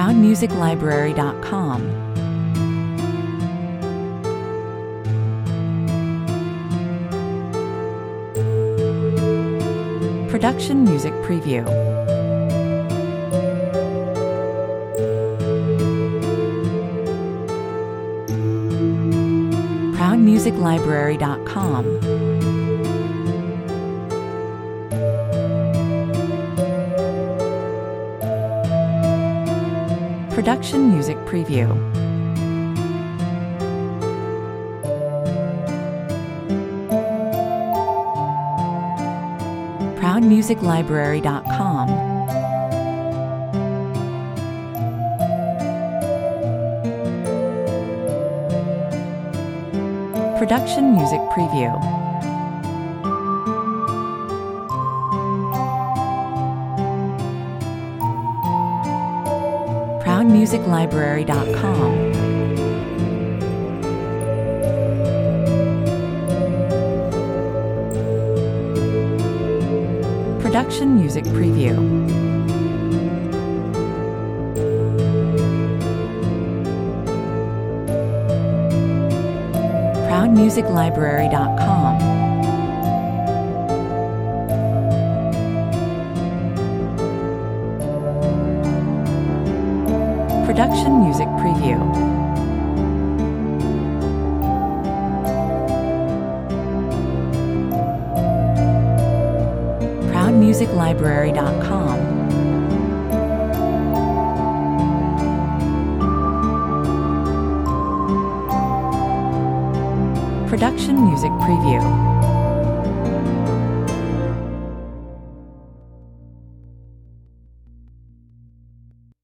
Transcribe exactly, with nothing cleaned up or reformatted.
proud music library dot com. Production Music Preview. proud music library dot com. Production Music Preview. proud music library dot com. Production Music Preview. proud music library dot com. Production Music Preview. proud music library dot com. Production Music Preview. proud music library dot com. Production Music Preview.